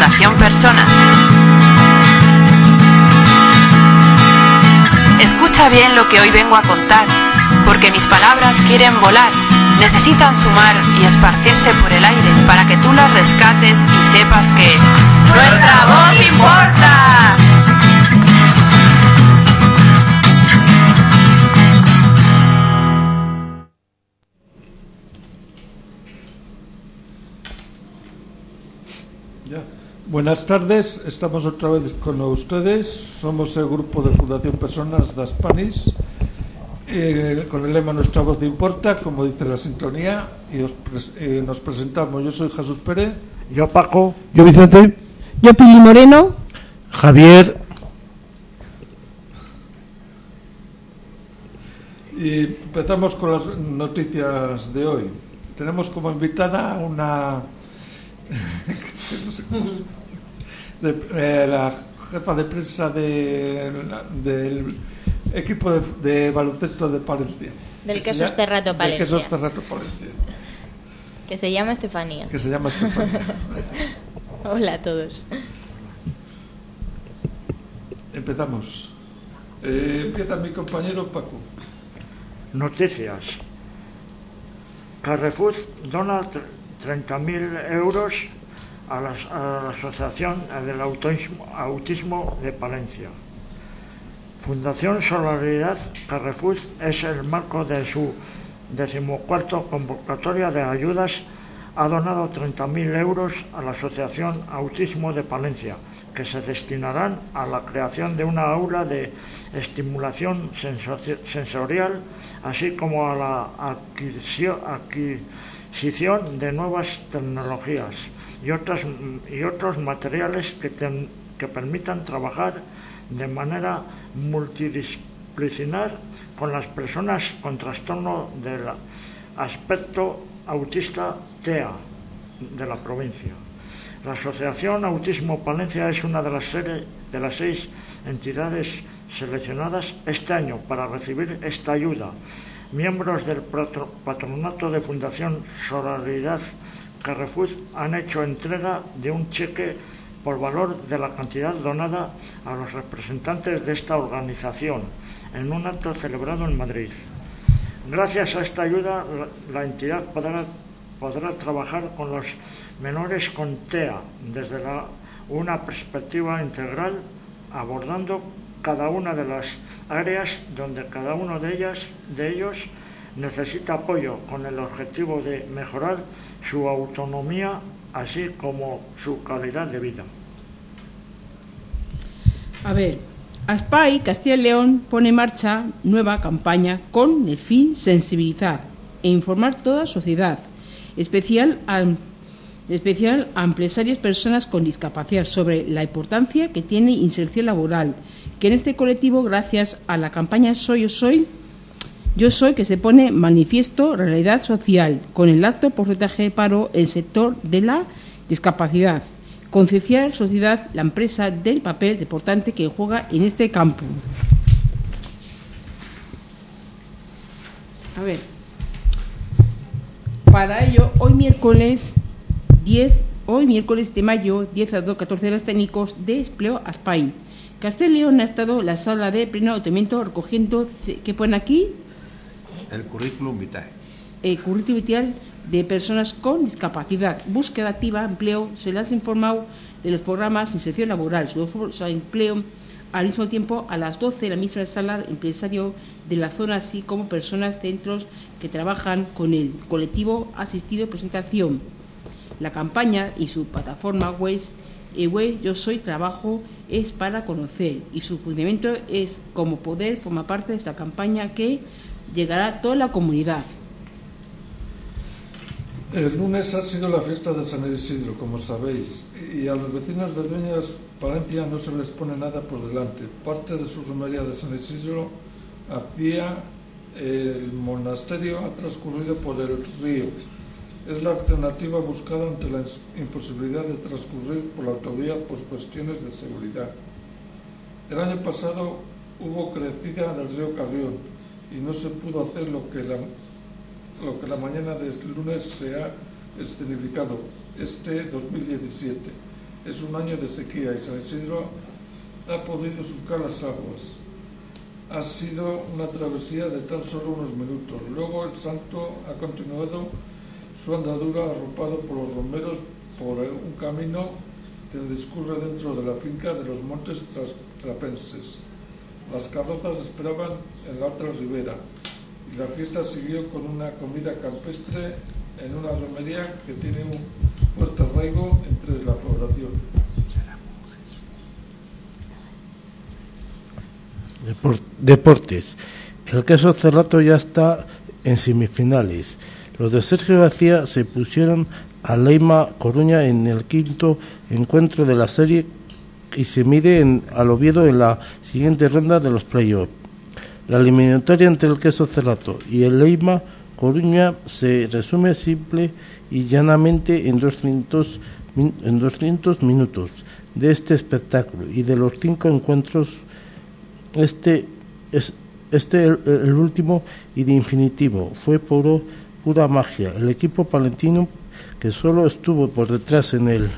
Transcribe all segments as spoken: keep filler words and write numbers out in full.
Fundación Personas. Escucha bien lo que hoy vengo a contar, porque mis palabras quieren volar, necesitan sumar y esparcirse por el aire para que tú las rescates y sepas que ¡nuestra voz importa! Ya. Buenas tardes, estamos otra vez con ustedes. Somos el grupo de Fundación Personas de Spanish, eh, con el lema Nuestra voz importa, como dice la sintonía, y os pres eh, nos presentamos. Yo soy Jesús Pérez. Yo Paco. Yo Vicente. Yo Pili Moreno. Javier. Y empezamos con las noticias de hoy. Tenemos como invitada una no sé cómo, de, eh, la jefa de prensa de, la, del equipo de, de baloncesto de Palencia. Del Quesos Cerrato Palencia. Del Quesos Cerrato Palencia. Que se llama Estefanía. Que se llama Estefanía. Hola a todos. Empezamos. Eh, empieza mi compañero Paco. Noticias. Carrefour dona treinta mil euros a la, a la Asociación del Autismo, Autismo de Palencia. Fundación Solidaridad Carrefour es el marco de su decimocuarto convocatoria de ayudas. Ha donado treinta mil euros a la Asociación Autismo de Palencia, que se destinarán a la creación de una aula de estimulación sensorial, así como a la adquisición, adquisición de nuevas tecnologías y otros, y otros materiales que, ten, que permitan trabajar de manera multidisciplinar con las personas con trastorno del aspecto autista T E A de la provincia. La Asociación Autismo Palencia es una de las, de las seis entidades seleccionadas este año para recibir esta ayuda. Miembros del patronato de Fundación Solidaridad Carrefour han hecho entrega de un cheque por valor de la cantidad donada a los representantes de esta organización en un acto celebrado en Madrid. Gracias a esta ayuda, la, la entidad podrá, podrá trabajar con los menores con T E A desde la, una perspectiva integral, abordando cada una de las áreas donde cada uno de ellas de ellos necesita apoyo, con el objetivo de mejorar su autonomía así como su calidad de vida. A ver, ASPAI Castilla y León pone en marcha nueva campaña con el fin de sensibilizar e informar toda la sociedad, especial a especial a empresarios, personas con discapacidad, sobre la importancia que tiene inserción laboral, que en este colectivo, gracias a la campaña Soy Yo Soy, Yo Soy, que se pone manifiesto realidad social, con el alto porcentaje de paro en el sector de la discapacidad, concienciar sociedad, la empresa del papel importante que juega en este campo. A ver, para ello, hoy miércoles diez, hoy miércoles de mayo, diez a catorce horas técnicos de empleo ASPAI. Castilla y León ha estado en la sala de pleno automiento recogiendo, ¿qué pone aquí? El currículum vitae. El currículum vitae de personas con discapacidad. Búsqueda activa, empleo, se les ha informado de los programas de inserción laboral, su empleo, al mismo tiempo a las doce en la misma sala empresario de la zona, así como personas, centros que trabajan con el colectivo asistido presentación. La campaña y su plataforma web, web Yo Soy Trabajo es para conocer, y su funcionamiento es como poder formar parte de esta campaña que llegará a toda la comunidad. El lunes ha sido la fiesta de San Isidro, como sabéis, y a los vecinos de Dueñas, Palencia, no se les pone nada por delante. Parte de su romería de San Isidro hacia el monasterio ha transcurrido por el río. Es la alternativa buscada ante la imposibilidad de transcurrir por la autovía por cuestiones de seguridad. El año pasado hubo crecida del río Carrión y no se pudo hacer lo que la, lo que la mañana del lunes se ha escenificado este dos mil diecisiete. Es un año de sequía y San Isidro ha podido surcar las aguas. Ha sido una travesía de tan solo unos minutos. Luego el santo ha continuado su andadura arropado por los romeros por un camino que discurre dentro de la finca de los montes trapenses. Las carrozas esperaban en la otra ribera y la fiesta siguió con una comida campestre en una romería que tiene un fuerte arraigo entre la población. Deportes. El Queso Cerrato ya está en semifinales. Los de Sergio García se pusieron a Leima Coruña en el quinto encuentro de la serie y se mide en, al Oviedo en la siguiente ronda de los playoffs. La eliminatoria entre el Queso Cerrato y el Leima Coruña se resume simple y llanamente en doscientos, en doscientos minutos de este espectáculo, y de los cinco encuentros este es este el, el último y definitivo fue puro, pura magia. El equipo palentino, que solo estuvo por detrás en el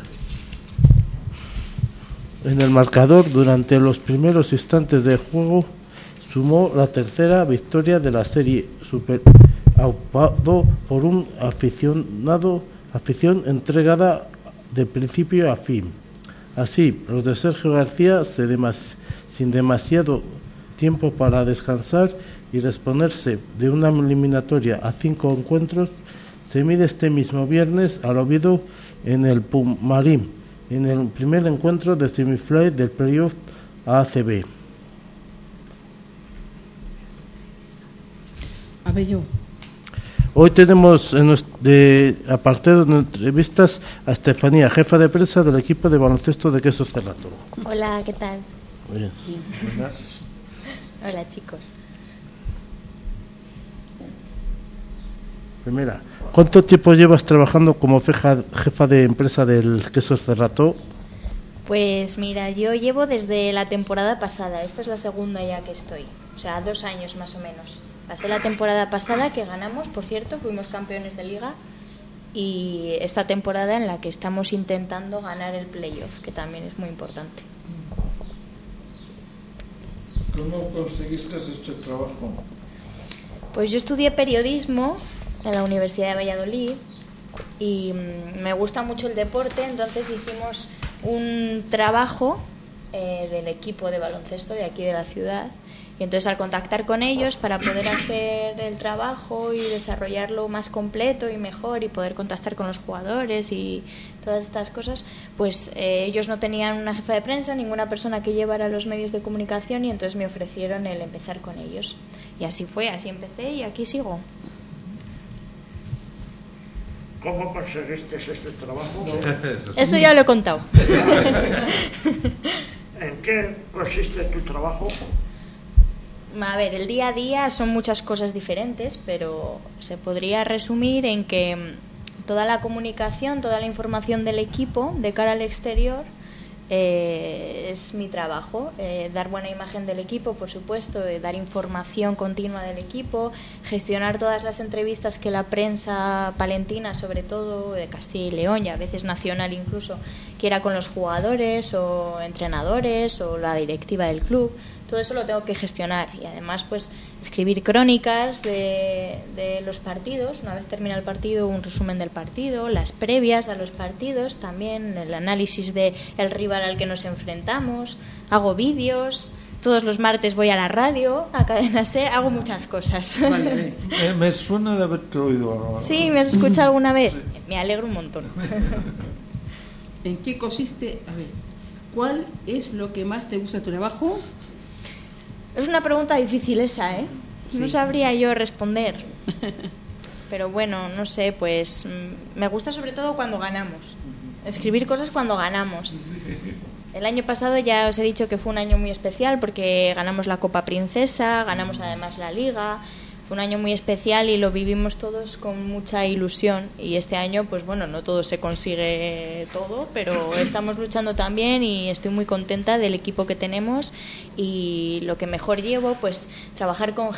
en el marcador durante los primeros instantes de juego, sumó la tercera victoria de la serie, super aupado por un aficionado afición entregada de principio a fin. Así, los de Sergio García, se demas, sin demasiado tiempo para descansar y reponerse de una eliminatoria a cinco encuentros, se mide este mismo viernes al Oviedo en el Pumarín, en el primer encuentro de semifinales del playoff A C B. A ver yo. Hoy tenemos, en nuestro, de, aparte de entrevistas, a Estefanía, jefa de prensa del equipo de baloncesto de Queso Cerrato. Hola, ¿qué tal? Muy bien. Buenas. Hola, chicos. Primera, ¿cuánto tiempo llevas trabajando como jefa, jefa de empresa del Queso Cerrato? Pues mira, yo llevo desde la temporada pasada, esta es la segunda ya que estoy, o sea, dos años más o menos. Pasé la temporada pasada que ganamos, por cierto, fuimos campeones de liga, y esta temporada en la que estamos intentando ganar el playoff, que también es muy importante. ¿Cómo conseguiste este trabajo? Pues yo estudié periodismo en la Universidad de Valladolid y me gusta mucho el deporte, entonces hicimos un trabajo eh, del equipo de baloncesto de aquí de la ciudad. Y entonces al contactar con ellos para poder hacer el trabajo y desarrollarlo más completo y mejor y poder contactar con los jugadores y todas estas cosas, pues eh, ellos no tenían una jefa de prensa, ninguna persona que llevara los medios de comunicación, y entonces me ofrecieron el empezar con ellos. Y así fue, así empecé y aquí sigo. ¿Cómo conseguiste este trabajo? Eso ya lo he contado. ¿En qué consiste tu trabajo? A ver, el día a día son muchas cosas diferentes, pero se podría resumir en que toda la comunicación, toda la información del equipo de cara al exterior eh, es mi trabajo. Eh, dar buena imagen del equipo, por supuesto, eh, dar información continua del equipo, gestionar todas las entrevistas que la prensa palentina, sobre todo de Castilla y León y a veces nacional incluso, quiera con los jugadores o entrenadores o la directiva del club. Todo eso lo tengo que gestionar y además pues escribir crónicas de, de los partidos, una vez termina el partido, un resumen del partido, las previas a los partidos, también el análisis del rival al que nos enfrentamos, hago vídeos, todos los martes voy a la radio, a Cadena Ser, hago muchas cosas. Vale. eh, me suena de haberte oído. Sí, ¿me has escuchado alguna vez? Sí. Me alegro un montón. ¿En qué consiste? A ver, ¿cuál es lo que más te gusta de tu trabajo? Es una pregunta difícil esa, ¿eh? Sí. No sabría yo responder. Pero bueno, no sé, pues me gusta sobre todo cuando ganamos. Escribir cosas cuando ganamos. El año pasado ya os he dicho que fue un año muy especial porque ganamos la Copa Princesa, ganamos además la Liga. fue un año muy especial y lo vivimos todos con mucha ilusión, y este año pues bueno, no todo se consigue todo, pero estamos luchando también y estoy muy contenta del equipo que tenemos, y lo que mejor llevo, pues trabajar con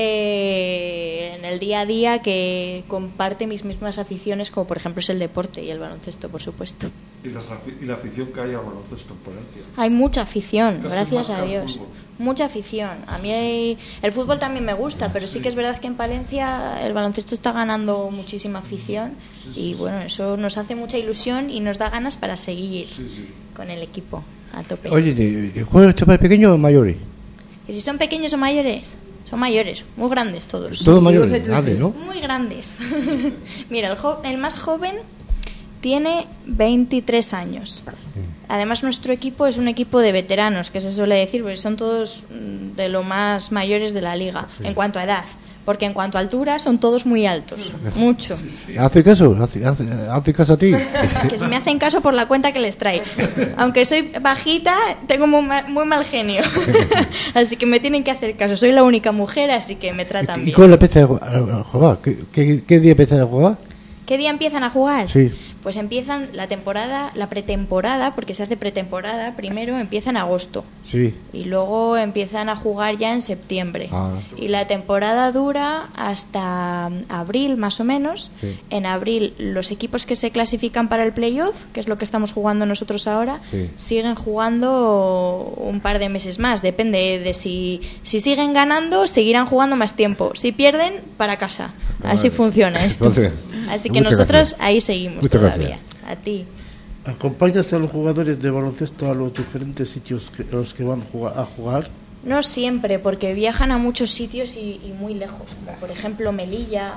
gente en el día a día que comparte mis mismas aficiones, como por ejemplo es el deporte y el baloncesto, por supuesto. ¿Y, las, y la afición que hay al baloncesto en Palencia? Hay mucha afición, Casi gracias más a que al Dios. fútbol. Mucha afición. A mí hay... el fútbol también me gusta, pero sí que es verdad que en Palencia el baloncesto está ganando muchísima afición, Sí, sí, y bueno, eso nos hace mucha ilusión y nos da ganas para seguir Sí, sí. con el equipo a tope. Oye, ¿de- de ¿juegan chavales pequeños o mayores? ¿Y si son pequeños o mayores? Son mayores, muy grandes todos. Todos mayores, grandes, ¿no? Muy grandes. Mira, el, jo- el más joven tiene veintitrés años. Además, nuestro equipo es un equipo de veteranos, que se suele decir, porque son todos mm, de lo más mayores de la liga, en cuanto a edad. Porque en cuanto a altura, son todos muy altos. Mucho. ¿Hace caso? ¿Hace, hace, hace caso a ti? Que se me hacen caso por la cuenta que les trae. Aunque soy bajita, tengo muy, ma- muy mal genio. Así que me tienen que hacer caso. Soy la única mujer, así que me tratan ¿Y bien. cómo le empiezas a ju- a jugar? ¿Qué, qué, qué día empiezas a jugar? ¿Qué día empiezan a jugar? Sí. Pues empiezan la temporada, la pretemporada, porque se hace pretemporada, primero empieza en agosto. Sí. Y luego empiezan a jugar ya en septiembre. Ah. Y la temporada dura hasta abril, más o menos. Sí. En abril, los equipos que se clasifican para el playoff, que es lo que estamos jugando nosotros ahora, Sí. siguen jugando un par de meses más. Depende de si, si siguen ganando, seguirán jugando más tiempo. Si pierden, para casa. Así Vale. funciona esto. Entonces, Así que muchas nosotros gracias. ahí seguimos Muchas todavía. gracias. A ti. ¿Acompañas a los jugadores de baloncesto a los diferentes sitios que, a los que van jugar- a jugar? No siempre, porque viajan a muchos sitios y, y muy lejos, como por ejemplo Melilla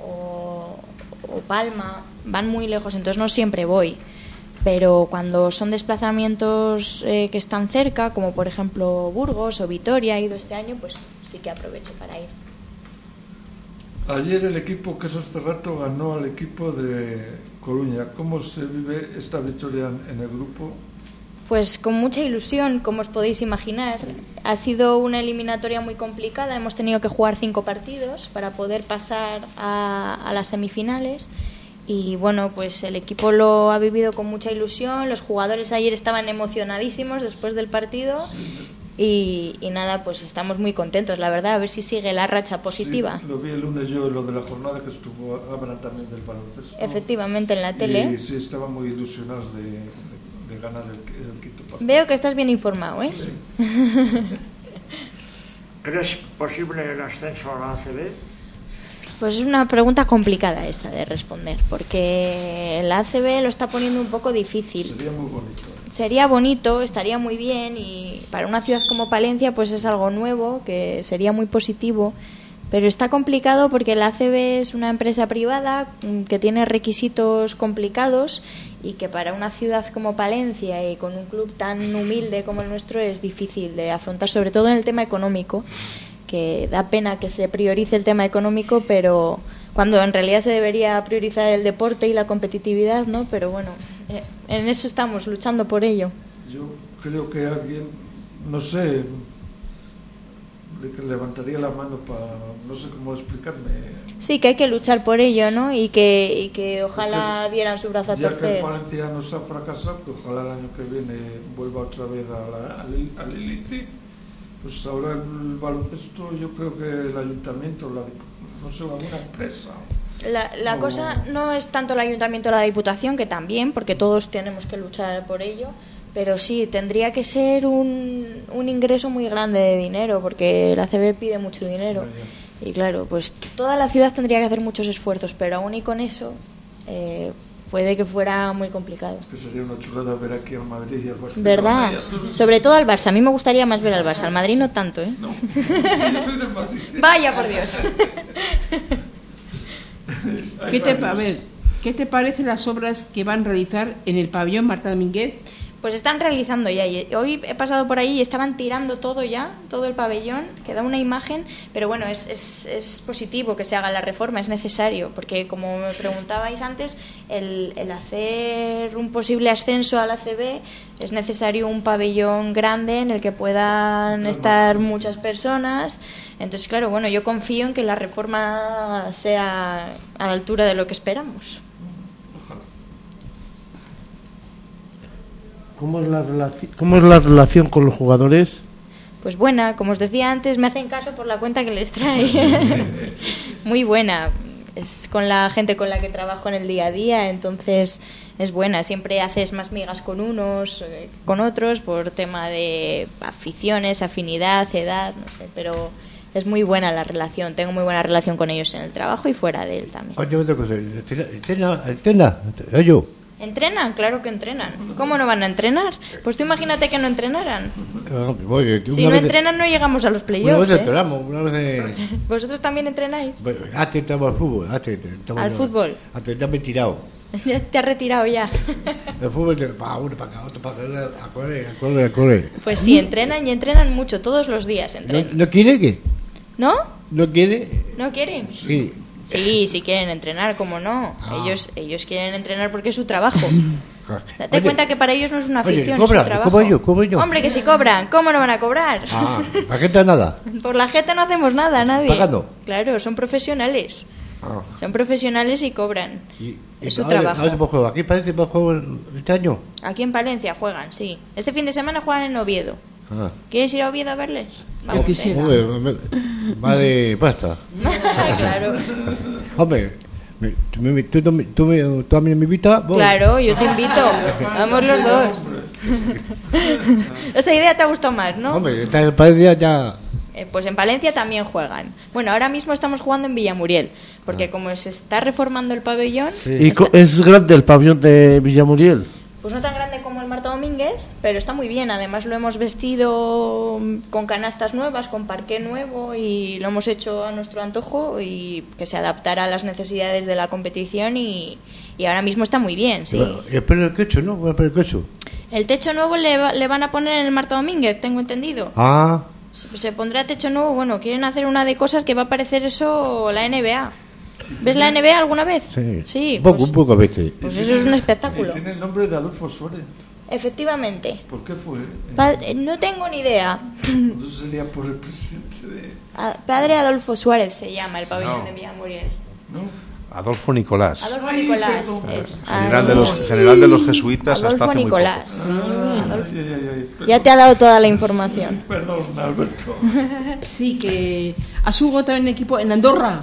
o, o Palma, van muy lejos, entonces no siempre voy. Pero cuando son desplazamientos eh, que están cerca, como por ejemplo Burgos o Vitoria, he ido este año, pues sí que aprovecho para ir. Ayer el equipo Quesos Cerrato ganó al equipo de Coruña. ¿Cómo se vive esta victoria en, en el grupo? Pues con mucha ilusión, como os podéis imaginar. Ha sido una eliminatoria muy complicada, hemos tenido que jugar cinco partidos para poder pasar a, a las semifinales. Y bueno, pues el equipo lo ha vivido con mucha ilusión, los jugadores ayer estaban emocionadísimos después del partido. Y, y nada, pues estamos muy contentos, la verdad, a ver si sigue la racha positiva. Sí, lo vi el lunes yo, lo de la jornada que estuvo, hablan también del baloncesto. Efectivamente, en la tele. Y sí, estaban muy ilusionados de, de, de ganar el, el quinto partido. Veo que estás bien informado, ¿eh? ¿Crees posible el ascenso a la A C B? Pues es una pregunta complicada esa de responder, porque el A C B lo está poniendo un poco difícil. Sería muy bonito. Sería bonito, estaría muy bien, y para una ciudad como Palencia pues es algo nuevo, que sería muy positivo, pero está complicado porque la A C B es una empresa privada mm, que tiene requisitos complicados, y que para una ciudad como Palencia y con un club tan humilde como el nuestro es difícil de afrontar, sobre todo en el tema económico, que da pena que se priorice el tema económico, pero cuando en realidad se debería priorizar el deporte y la competitividad, ¿no? Pero bueno, eh, en eso estamos, luchando por ello. Yo creo que alguien, no sé, le- levantaría la mano para, no sé cómo explicarme. Sí, que hay que luchar por ello, ¿no? Y que, y que ojalá Porque dieran su brazo a Ya que el torcer. Palencia nos ha fracasado, que ojalá el año que viene vuelva otra vez a la, al, al Elite. Pues ahora el baloncesto, yo creo que el ayuntamiento, la, no sé, alguna empresa. La, la No. cosa no es tanto el ayuntamiento o la diputación, que también, porque todos tenemos que luchar por ello, pero sí, tendría que ser un, un ingreso muy grande de dinero, porque la A C B pide mucho dinero. Ya, Y claro, pues toda la ciudad tendría que hacer muchos esfuerzos, pero aún y con eso eh, puede que fuera muy complicado. Que sería una chulada ver aquí al Madrid y al Barcelona. ¿Verdad? Sobre todo al Barça. A mí me gustaría más ver al Barça. Al Madrid no tanto, ¿eh? No, yo soy del Madrid. Vaya por Dios. ¿Qué te, a ver, ¿qué te parecen las obras que van a realizar en el pabellón Marta Domínguez Pues están realizando ya. Hoy he pasado por ahí y estaban tirando todo ya, todo el pabellón, que da una imagen, pero bueno, es, es, es positivo que se haga la reforma, es necesario, porque como me preguntabais antes, el, el hacer un posible ascenso a la A C B es necesario un pabellón grande en el que puedan estar muchas personas. Entonces, claro, bueno, yo confío en que la reforma sea a la altura de lo que esperamos. ¿Cómo es la relación, cómo es la relación con los jugadores? Pues buena, como os decía antes, me hacen caso por la cuenta que les trae. Muy buena. Es con la gente con la que trabajo en el día a día, entonces es buena. Siempre haces más migas con unos, eh, con otros, por tema de aficiones, afinidad, edad, no sé, pero es muy buena la relación. Tengo muy buena relación con ellos en el trabajo y fuera de él también. Oye, otra cosa, entrena, entrena, oye. ¿Entrenan? Claro que entrenan. ¿Cómo no van a entrenar? Pues tú imagínate que no entrenaran. Oye, si no entrenan no llegamos a los playoffs. Una vez ¿eh? entrenamos, una vez... Eh... ¿Vosotros también entrenáis? Bueno, antes entramos al fútbol. Antes, ¿Al fútbol? Antes ya me he tirado. Ya te has retirado ya. El fútbol te para uno, para acá, otro, para acá, a correr, a correr, a correr. Pues sí, entrenan y entrenan mucho, todos los días entrenan. ¿No, no quiere qué? ¿No? ¿No quiere? ¿No quieren? Sí. Sí, sí quieren entrenar, ¿cómo no? Ah. Ellos ellos quieren entrenar porque es su trabajo. Date Oye, cuenta que para ellos no es una afición, oye, cobra, es su trabajo. ¿cómo yo, cómo yo? Hombre, que si cobran, ¿cómo no van a cobrar? Ah, ¿para qué te nada? Por la jeta no hacemos nada, nadie. ¿Pagando? Claro, son profesionales. Ah. Son profesionales y cobran. Y, es y su ahora, trabajo. ahora pues juego. Aquí parece que juego este año. Aquí en Palencia juegan, sí. Este fin de semana juegan en Oviedo. Ah. ¿Quieres ir a Oviedo a verles? Vamos, Yo quisiera. Hombre, me- vale, basta. Claro. Hombre, me- tú, me- tú, tú, me- tú, me- tú a mí me invitas. Voy. Claro, yo te invito. Vamos los dos. Esa idea te ha gustado más, ¿no? Hombre, esta en Palencia ya... Eh, pues en Palencia también juegan. Bueno, ahora mismo estamos jugando en Villamuriel, porque como se está reformando el pabellón, Sí. ¿Y co- es grande el pabellón de Villamuriel? pues no tan grande como el Marta Domínguez, pero está muy bien. Además lo hemos vestido con canastas nuevas, con parqué nuevo y lo hemos hecho a nuestro antojo y que se adaptara a las necesidades de la competición y, y ahora mismo está muy bien, sí. Y espero el quecho, ¿no? Voy a esperar el quecho. El techo nuevo le, va- le van a poner en el Marta Domínguez, tengo entendido. Ah, Se, se pondrá techo nuevo, bueno, quieren hacer una de cosas que va a parecer eso la N B A. ¿Ves la N B A alguna vez? sí. un pues, poco, un poco a veces. pues eso es un espectáculo. Y tiene el nombre de Adolfo Suárez. Efectivamente. ¿Por qué fue? Pa- no tengo ni idea. Entonces sería por el presidente de... A- Padre Adolfo Suárez se llama el pabellón No. de Villamuriel. ¿No? Adolfo Nicolás, Adolfo Ay, Nicolás. perdón. Es. general de los, general de los jesuitas hasta Adolfo hace muy poco. Nicolás. Ah, Adolfo. ay, ay, ay, perdón. Ya te ha dado toda la información. Perdón, Alberto. Sí, que has jugado también en equipo en Andorra.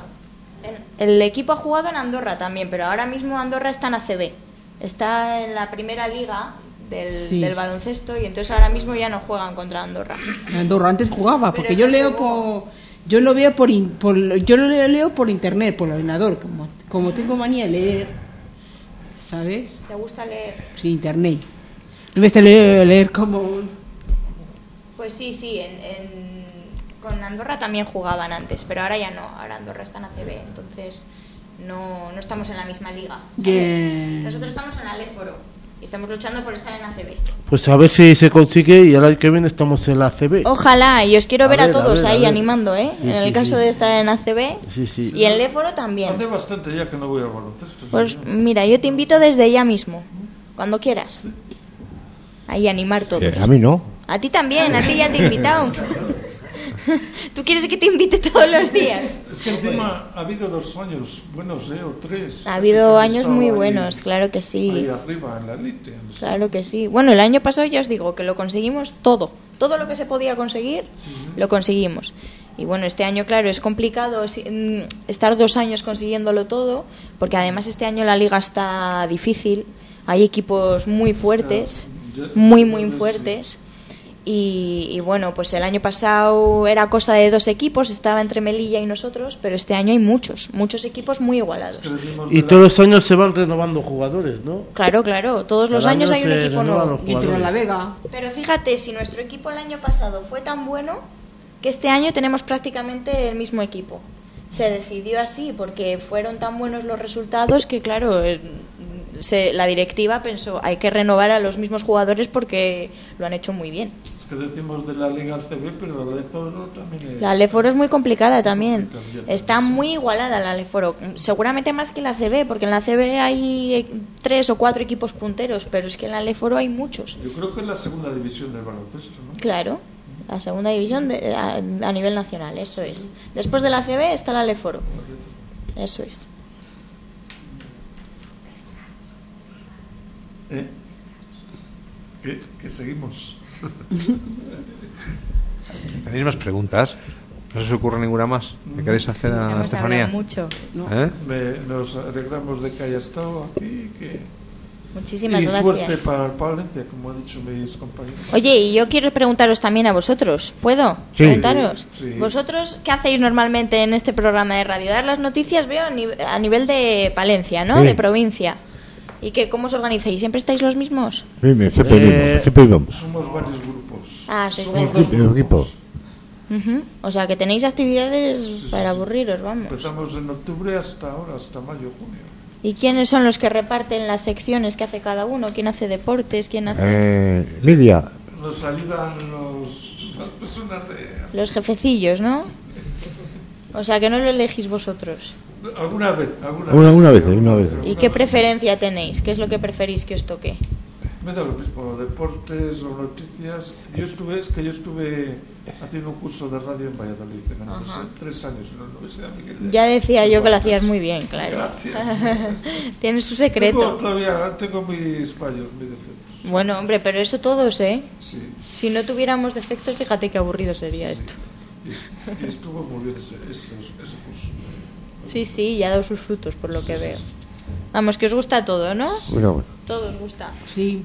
El equipo ha jugado en Andorra también, pero ahora mismo Andorra está en A C B. Está en la primera liga del, Sí. del baloncesto y entonces ahora mismo ya no juegan contra Andorra. En Andorra antes jugaba, porque Pero yo se leo jugó. por yo lo veo por, in- por yo lo leo, leo por internet, por el ordenador, como como tengo manía de leer, ¿sabes? ¿Te gusta leer? Sí, internet. En vez de leer, leer como Pues sí, sí, en, en- con Andorra también jugaban antes, pero ahora ya no, ahora Andorra está en A C B, entonces no, no estamos en la misma liga. que Nosotros estamos en Aléforo y estamos luchando por estar en A C B. Pues a ver si se consigue y el año que viene estamos en la A C B. Ojalá, y os quiero A ver a, ver, a todos ver, a ahí ver. animando, ¿eh? Sí, en el sí, caso sí. de estar en A C B Sí, sí. y en Léforo también. Hace bastante ya que no voy al baloncesto. Pues señor. mira, yo te invito desde ya mismo, cuando quieras. Ahí a animar todos. Eh, a mí no. A ti también, a ti ya te he invitado. ¿Tú quieres que te invite todos los días? Es que encima ha habido dos años buenos, ¿eh? O tres. Ha habido Que han años estado muy ahí- buenos, claro que sí. Ahí arriba, en la elite. Claro que sí. Bueno, el año pasado ya os digo que lo conseguimos todo. Todo lo que se podía conseguir, lo conseguimos. Y bueno, este año, claro, es complicado si- mm, estar dos años consiguiéndolo todo, porque además este año la liga está difícil. Hay equipos muy fuertes, muy, muy fuertes. Y, y bueno, pues el año pasado era cosa de dos equipos, estaba entre Melilla y nosotros, pero este año hay muchos, muchos equipos muy igualados. Y todos los años se van renovando jugadores, ¿no? Claro, claro, todos los Cada años año hay un se equipo renuevan nuevo. los y entre la jugadores. Vega. Pero fíjate, si nuestro equipo el año pasado fue tan bueno, que este año tenemos prácticamente el mismo equipo. Se decidió así porque fueron tan buenos los resultados que, claro, eh, se, la directiva pensó, hay que renovar a los mismos jugadores porque lo han hecho muy bien. Es que decimos de la Liga C B, pero la Leforo también es... La Leforo es muy complicada también. complicada. Está muy igualada la Leforo. Seguramente más que la C B, porque en la C B hay tres o cuatro equipos punteros, pero es que en la Leforo hay muchos. Yo creo que es la segunda división del baloncesto, ¿no? Claro, la segunda división de, a, a nivel nacional, eso es. Después de la C B está la Leforo. Eso es. ¿Eh? ¿Qué? ¿Qué seguimos? ¿Tenéis más preguntas? ¿No se os ocurre ninguna más que queréis hacer a Hemos Estefanía? hablado mucho. No. ¿Eh? Me- nos alegramos de que haya estado aquí que... Muchísimas y gracias. suerte para el Palencia, como han dicho mis compañeros. Oye, y yo quiero preguntaros también a vosotros. ¿Puedo Sí. preguntaros? Sí. ¿Vosotros qué hacéis normalmente en este programa de radio? Dar las noticias, veo, a nive- a nivel de Palencia, ¿no? Sí. De provincia. ¿Y qué, cómo os organizáis? ¿Siempre estáis los mismos? Sí, me- siempre Eh, mismo, siempre mismo. Somos varios grupos. Ah, sois Somos varios. dos Equipo, grupos. Ujú. O sea, que tenéis actividades sí, para sí. aburriros, vamos. Empezamos en octubre hasta ahora, hasta mayo, junio. ¿Y quiénes son los que reparten las secciones que hace cada uno? ¿Quién hace deportes? ¿Quién hace...? Eh, Lidia, Nos ayudan los, las personas de... Los jefecillos, ¿no? O sea, que no lo elegís vosotros. Alguna vez, alguna Una- vez. una vez, alguna una vez. ¿Y qué preferencia tenéis? ¿Qué es lo que preferís que os toque? Me da lo mismo, deportes o noticias. Yo estuve, es que yo estuve haciendo un curso de radio en Valladolid, en la universidad, tres años en la Universidad Miguel de- Ya decía de yo que lo Guadalajara. hacías muy bien, claro. Gracias. Tienes su Tengo, secreto. todavía tengo mis fallos, mis defectos. Bueno, hombre, pero eso todos, ¿eh? Sí, Si no tuviéramos defectos, fíjate qué aburrido sería esto. y, y estuvo muy bien ese, ese, ese curso. Sí, sí, ya ha dado sus frutos, por lo que veo. Vamos, que os gusta todo, ¿no? bueno, bueno. Todo os gusta. Sí.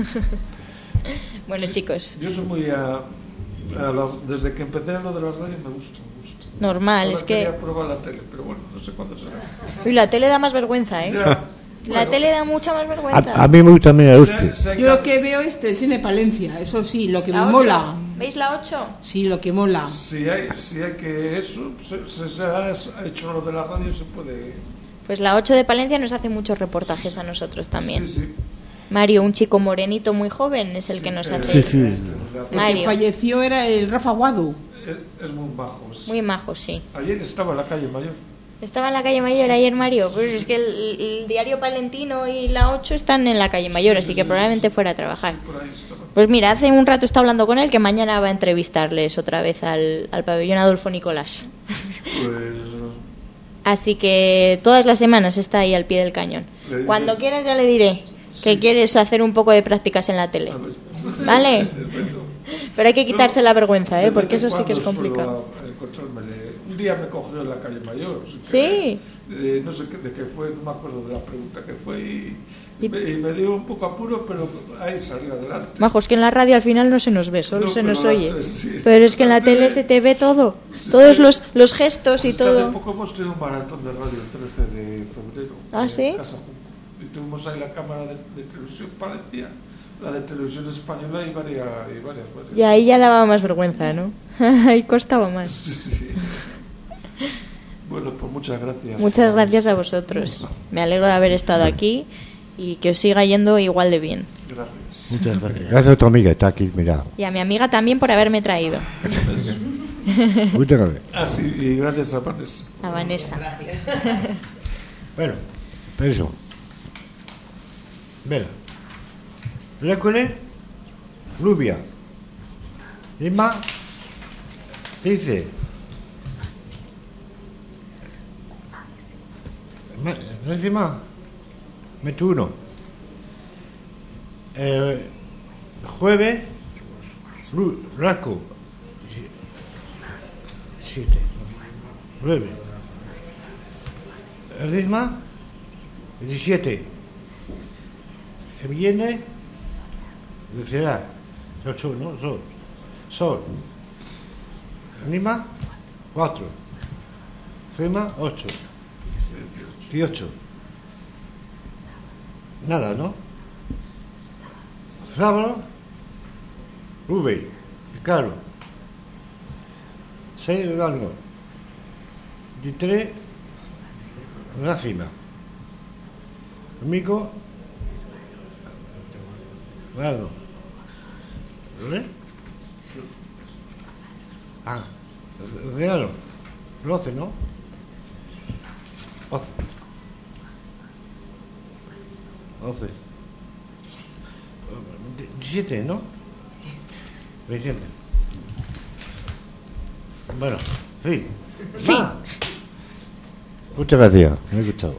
Bueno, chicos, Yo soy muy a, a la- desde que empecé a lo de la radio me gusta, me gusta. normal, Ahora es que... quería probar la tele, pero bueno, no sé cuándo será. Uy, la tele da más vergüenza, ¿eh? Ya, La bueno, tele da mucha más vergüenza. A, a mí me gusta también el sé- usted. sé Yo lo que- que veo es Televisión Palencia, eso sí, lo que La me ocho. mola. ¿Veis la ocho? Sí, lo que mola. Si hay, si hay que eso, se, se, se ha hecho lo de la radio, se puede... Pues la ocho de Palencia nos hace muchos reportajes a nosotros también. Sí, sí. Mario, un chico morenito muy joven, es el que nos Eh, hace... Sí, sí. este nos da- El que Mario. falleció era el Rafa Guadu. Es, es muy bajo. es- Muy majo, sí. Ayer estaba en la calle Mayor. Estaba en la calle Mayor ayer, Mario. Pues es que el, el diario Palentino y la ocho están en la calle Mayor, así que probablemente fuera a trabajar. Por ahí estaba. Pues mira, hace un rato estaba hablando con él que mañana va a entrevistarles otra vez al, al pabellón Adolfo Nicolás. Pues... Así que todas las semanas está ahí al pie del cañón. Le dices- Cuando quieras ya le diré que quieres hacer un poco de prácticas en la tele. a ver. ¿Vale? Pero hay que quitarse la vergüenza, ¿eh? De Porque vez en eso sí que es cuando complicado. suelo encontrarme de- Un día me cogió en la calle Mayor. sin Sí. querer. Eh, no sé qué, de qué fue, no me acuerdo de la pregunta que fue. Y, y, me, y me dio un poco apuro, pero ahí salió adelante. Majos, que en la radio al final no se nos ve, solo No, se pero nos la- oye. sí, Pero es que en la tele se te ve todo. Todos los, los gestos y Es que hace todo. poco hemos tenido un maratón de radio el trece de febrero. ¿Ah, en sí? Casa Junco. Y tuvimos ahí la cámara de, de televisión Palencia, la de televisión española y varias. Y varias, varias. Y ahí ya daba más vergüenza, ¿no? Ahí costaba más. Sí, sí. Bueno, pues muchas gracias. Muchas gracias a vosotros. Me alegro de haber estado aquí y que os siga yendo igual de bien. Gracias. Muchas gracias. Gracias a tu amiga, está aquí, mira. Y a mi amiga también por haberme traído. Muchas gracias. Ah, sí, y gracias a Vanessa. A Vanessa. Bueno, per eso. Bella. Récole, rubia. Lima, dice. Me- Encima, mete uno. Eh, jueves, Ru- Raco. Si- Siete. Nueve. El Risma, diecisiete. El viene, Lucidad, ocho, ¿no? Sol. Sol. Lima, cuatro. Fema, ocho. dieciocho. Nada, ¿no? Sábado, Rubén, Ricardo. Seis, Rango. veintitrés, Racima. Domingo, Claro. ¿Vale? Ah, regalo. doce, ¿no? doce. doce. diecisiete, ¿no? veintisiete. Bueno, sí. Sí. Va. Muchas gracias, me he gustado.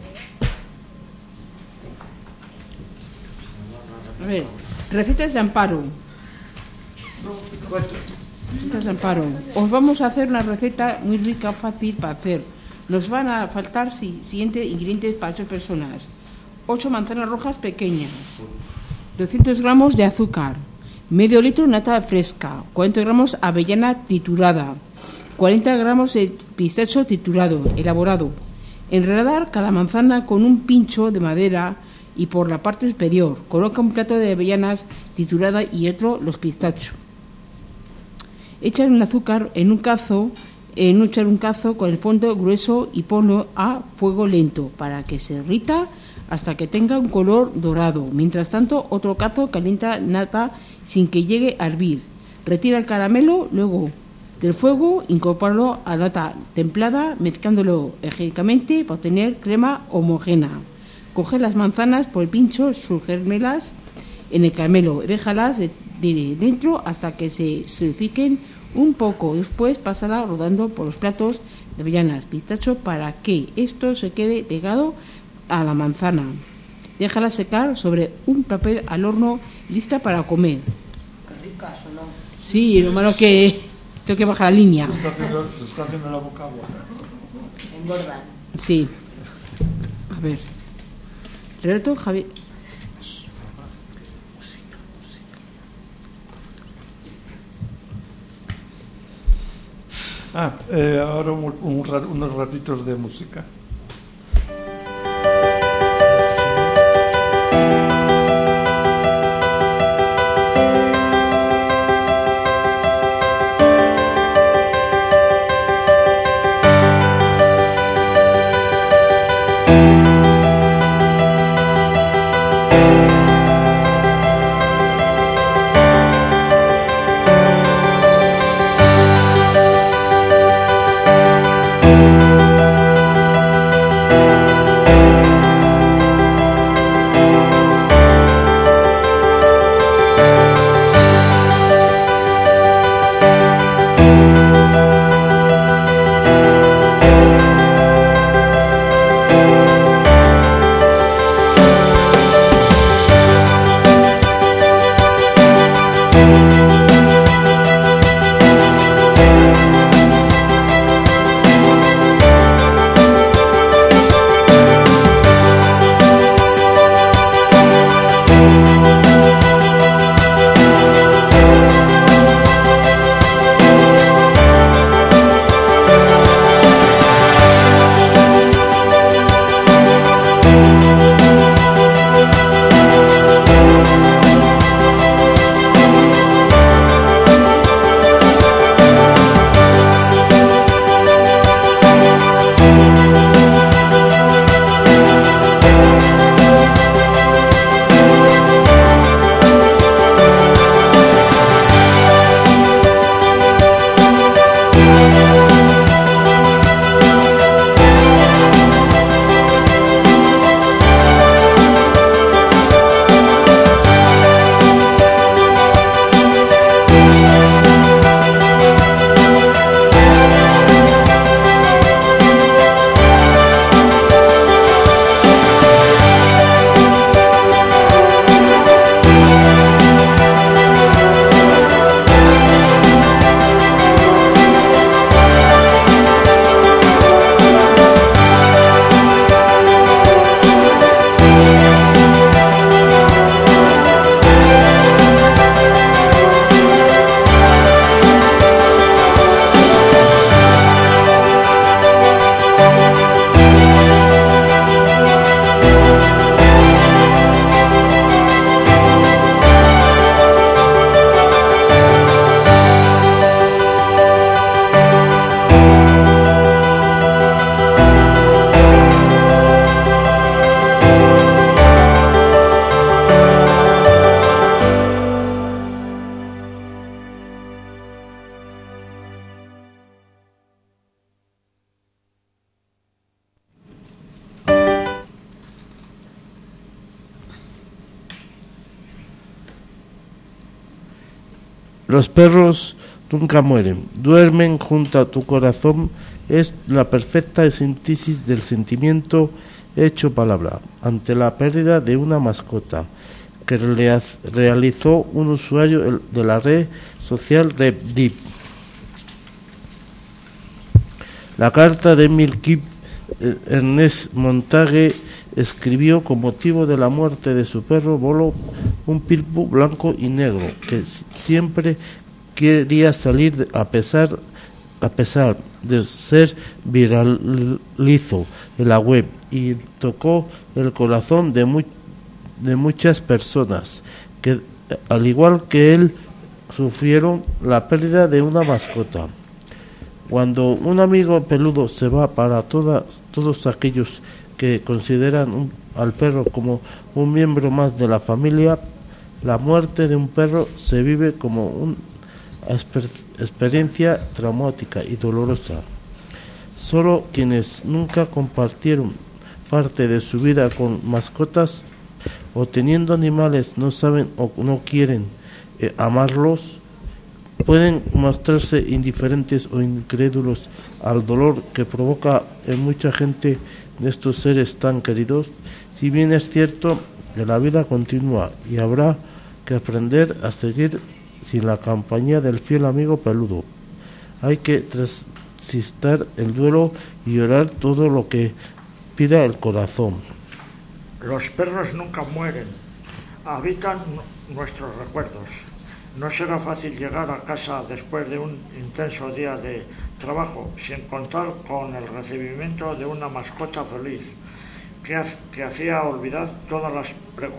A ver, recetas de Amparo. Recetas de Amparo. Os vamos a hacer una receta muy rica, fácil para hacer. Nos van a faltar si, siguientes ingredientes para ocho personas. ocho manzanas rojas pequeñas, doscientos gramos de azúcar, medio litro nata fresca, cuarenta gramos avellana triturada, cuarenta gramos de pistacho triturado, elaborado. Enredar cada manzana con un pincho de madera y por la parte superior. Coloca un plato de avellanas triturada y otro los pistachos. Echar el azúcar en un cazo, en un, echar un cazo con el fondo grueso y ponlo a fuego lento para que se derrita hasta que tenga un color dorado. Mientras tanto, otro cazo calienta nata sin que llegue a hervir. Retira el caramelo, luego del fuego, incorpóralo a la nata templada, mezclándolo egéricamente para obtener crema homogénea. Coge las manzanas por el pincho, sugérmelas en el caramelo, déjalas de, de dentro hasta que se solidifiquen un poco. Después pásala rodando por los platos de avellanas, pistacho para que esto se quede pegado a la manzana. Déjala secar sobre un papel al horno, lista para comer. Qué ricas, ¿o no? Sí, lo malo que tengo que bajar la línea. Está haciendo, está haciendo la boca agua. Engordan. Sí. A ver. Relato Javier. Ah, eh, ahora un, un, unos ratitos de música. Los perros nunca mueren, duermen junto a tu corazón. Es la perfecta síntesis del sentimiento hecho palabra ante la pérdida de una mascota que realizó un usuario de la red social Reddit. La carta de Milky Ernest Montague escribió con motivo de la muerte de su perro Bolo, un pitbull blanco y negro que siempre quería salir a pesar a pesar de ser viralizo en la web y tocó el corazón de, mu- de muchas personas que, al igual que él, sufrieron la pérdida de una mascota. Cuando un amigo peludo se va, para todas, todos aquellos que consideran un, al perro como un miembro más de la familia, la muerte de un perro se vive como una exper- experiencia traumática y dolorosa. Solo quienes nunca compartieron parte de su vida con mascotas o teniendo animales no saben o no quieren eh, amarlos, pueden mostrarse indiferentes o incrédulos al dolor que provoca en mucha gente de estos seres tan queridos. Si bien es cierto que la vida continúa y habrá que aprender a seguir sin la compañía del fiel amigo peludo, hay que transistir el duelo y llorar todo lo que pida el corazón. Los perros nunca mueren, habitan nuestros recuerdos. No será fácil llegar a casa después de un intenso día de trabajo sin contar con el recibimiento de una mascota feliz que, ha, que hacía olvidar todas las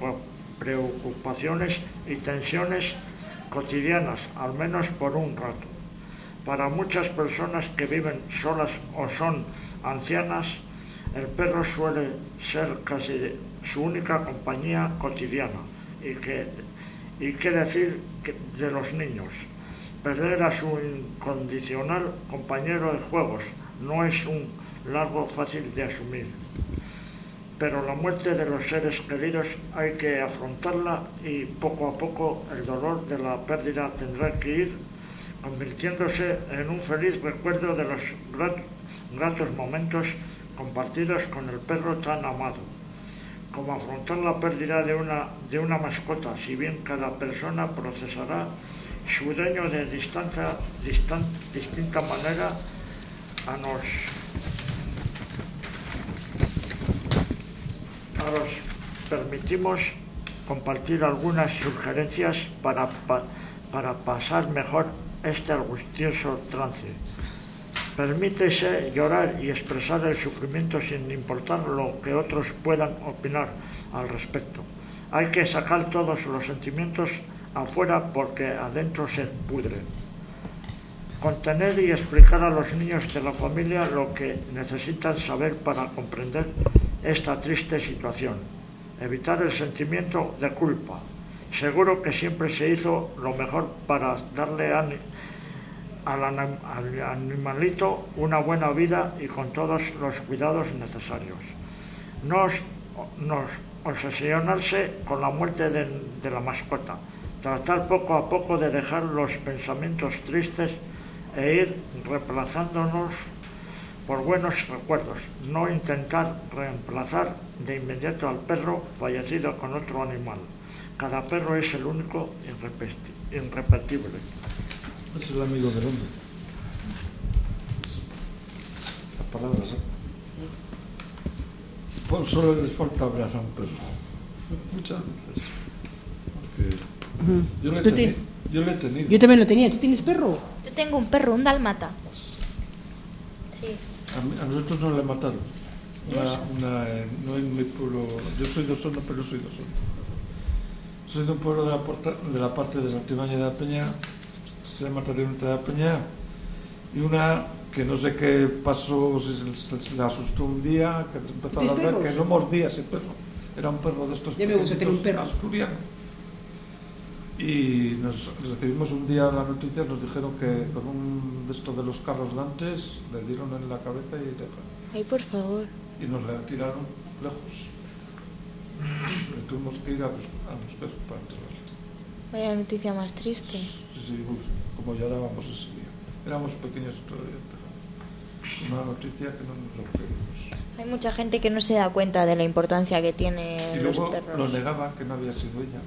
preocupaciones y tensiones cotidianas, al menos por un rato. Para muchas personas que viven solas o son ancianas, el perro suele ser casi su única compañía cotidiana. Y que Y qué decir de los niños. Perder a su incondicional compañero de juegos no es un largo fácil de asumir. Pero la muerte de los seres queridos hay que afrontarla y poco a poco el dolor de la pérdida tendrá que ir convirtiéndose en un feliz recuerdo de los gratos momentos compartidos con el perro tan amado. Como afrontar la pérdida de una, de una mascota, si bien cada persona procesará su dueño de distancia, distan, distinta manera, a nos, a nos permitimos compartir algunas sugerencias para, pa, para pasar mejor este angustioso trance. Permítese llorar y expresar el sufrimiento sin importar lo que otros puedan opinar al respecto. Hay que sacar todos los sentimientos afuera porque adentro se pudren. Contener y explicar a los niños de la familia lo que necesitan saber para comprender esta triste situación. Evitar el sentimiento de culpa. Seguro que siempre se hizo lo mejor para darle ánimo Al, anim, al animalito una buena vida y con todos los cuidados necesarios. No nos obsesionarse con la muerte de, de la mascota. Tratar poco a poco de dejar los pensamientos tristes e ir reemplazándonos por buenos recuerdos. No intentar reemplazar de inmediato al perro fallecido con otro animal. Cada perro es el único irrepetible. Es el amigo del hombre. Las palabras, ¿eh? Pues solo les falta hablar a un perro. Muchas veces. Porque yo, le he teni- yo le he tenido. Yo también lo tenía. ¿Tú tienes perro? Yo tengo un perro, un dálmata. Sí. A, mí, a nosotros no le mataron. Una, una, eh, no en mi pueblo. Yo soy de Osorno, pero soy de Osorno. Soy de un pueblo de la, porta, de la parte de Santibaña de la Peña. Se llama Torreonte de la Peña, y una que no sé qué pasó, si se, se, se le asustó un día, que empezó a ladrar, que no mordía ese perro, era un perro de estos ya me gusta tener un perro asturiano. Y nos recibimos un día la noticia, nos dijeron que con un de estos de los carros de antes le dieron en la cabeza y dejaron. Ay, por favor. Y nos la tiraron lejos. Y tuvimos que ir a buscar, a buscar para enterrarle. Vaya noticia más triste. Sí, sí, uf, como llorábamos ese día. Éramos pequeños todavía, pero una noticia que no nos lo creímos. Hay mucha gente que no se da cuenta de la importancia que tienen Y los luego perros. lo negaba, que no había sido ella.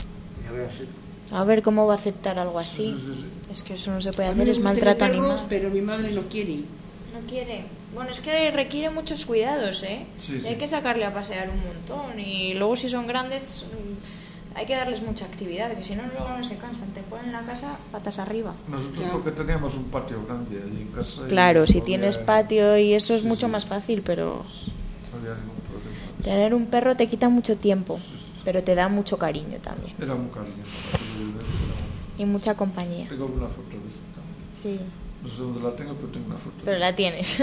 A ver cómo va a aceptar algo así. Sí, sí, sí. Es que eso no se puede A mí hacer, me es gustan maltrato los perros, animal. pero mi madre no quiere. No quiere. Bueno, es que requiere muchos cuidados, ¿eh? Sí, Y sí. hay que sacarle a pasear un montón. Y luego si son grandes, mm, hay que darles mucha actividad, que si no, luego no se cansan. Te ponen en la casa patas arriba. Nosotros porque teníamos un patio grande allí en casa. y Claro, si no tienes había- patio y eso es Sí, mucho sí. más fácil, pero No había ningún problema. tener un perro te quita mucho tiempo, pero te da mucho cariño también. Era muy cariñoso. Y mucha compañía. Tengo una foto de él también. Sí, No sé dónde la tengo, pero tengo una foto. pero la tienes.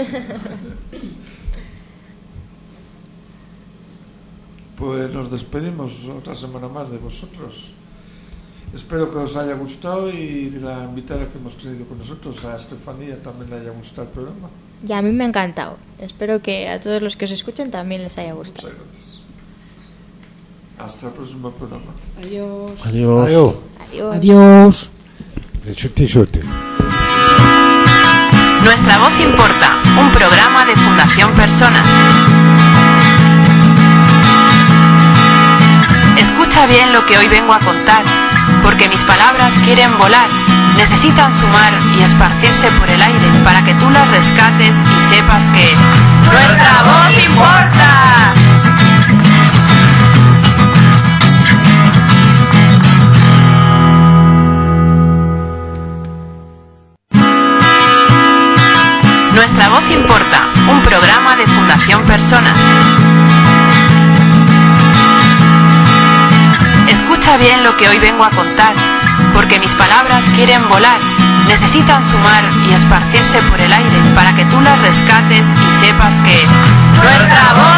Pues nos despedimos otra semana más de vosotros. Espero que os haya gustado y la invitada que hemos tenido con nosotros, a Estefanía, también le haya gustado el programa. Y a mí me ha encantado. Espero que a todos los que os escuchen también les haya gustado. Muchas gracias. Hasta el próximo programa. Adiós. Adiós. Adiós. Adiós. Adiós. De suerte y suerte. Nuestra voz importa, un programa de Fundación Personas. Escucha bien lo que hoy vengo a contar, porque mis palabras quieren volar, necesitan sumar y esparcirse por el aire para que tú las rescates y sepas que nuestra voz importa. Nuestra voz importa, un programa de Fundación Personas. Escucha bien lo que hoy vengo a contar, porque mis palabras quieren volar, necesitan sumar y esparcirse por el aire para que tú las rescates y sepas que nuestra voz